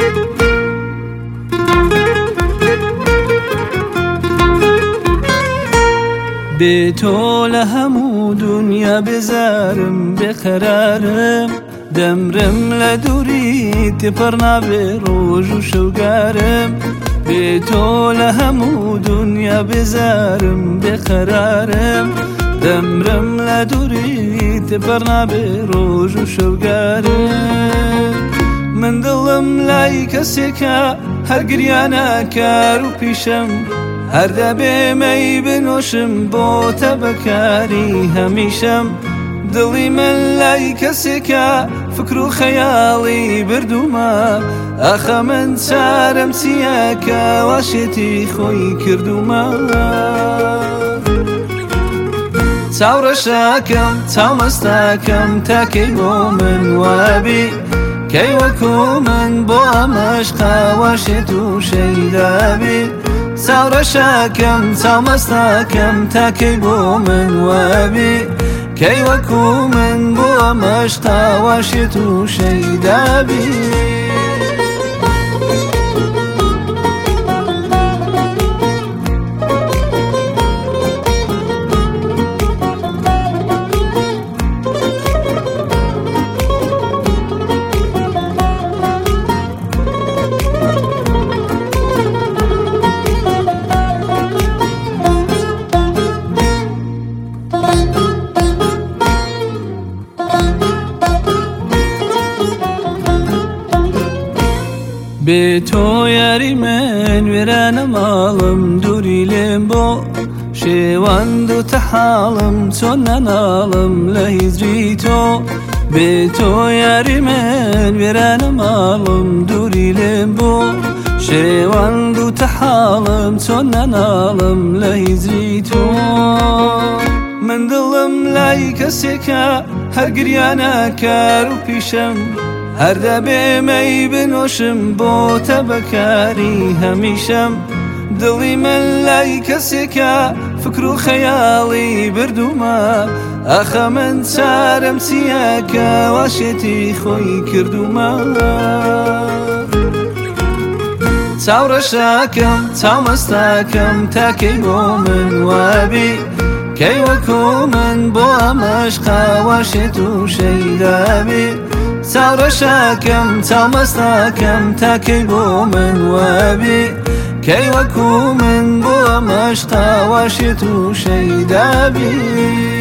بتو لهمو دنیا بزارم بقرارم دمرم لدوری تپرنا به روز و شوگارم بتو لهمو دنیا بزارم بقرارم دمرم لدوری تپرنا به روز و شوگارم من دڵم لای کەسێکە هەر گریانە کار و پیشەم هەر دەبێ مەی بنۆشم بۆتە بەکاری هەمیشەم دڵی من لای کەسێکە فکر و خەیاڵی بردوومە ئەخە من چارەم چییە کە واشێتی خۆی کردومە چاوڕەشاکەم چاومەستاکەم تاکەی بۆ من وابی کەی وەکو من بۆ ئەمەش قاواشێت و شەیدابی چاوڕەشاکەم چاومەستاکەم تاکەی بۆ من وابی کەی وەکو من بۆ ئەمەش قاواشێت و شەیدابی بتو یاری من وێرانە ماڵم دووری لێم بۆ شێوان دووتە حاڵم چۆن نەناڵم لە هیزری تۆ بتو یاری من وێرانە ماڵم دووری لێم بۆ شێوان دووتە حاڵم چۆن نەناڵم لە هیزری تۆ من دڵم لای کەسێکە هەر گریانە کار و پیشەم هەر دەبێ مەی بنۆشم بۆتە بەکاری هەمیشەم دڵی من لای کەسێکە فکر و خەیاڵی بردوومە ئەخە من چارەم چییە کە واشێتی خۆی کردومە چاوڕەشاکەم چاومەستاکەم تاکەی بۆ من وابی کەی وەکو من بۆ ئەمەش قاواشێت و شەیدابی چاوڕەشاکەم چاومەستاکەم تاکەی بۆ من وابی کەی وەکو من بۆ ئەمەش قاواشێت و شەیدابی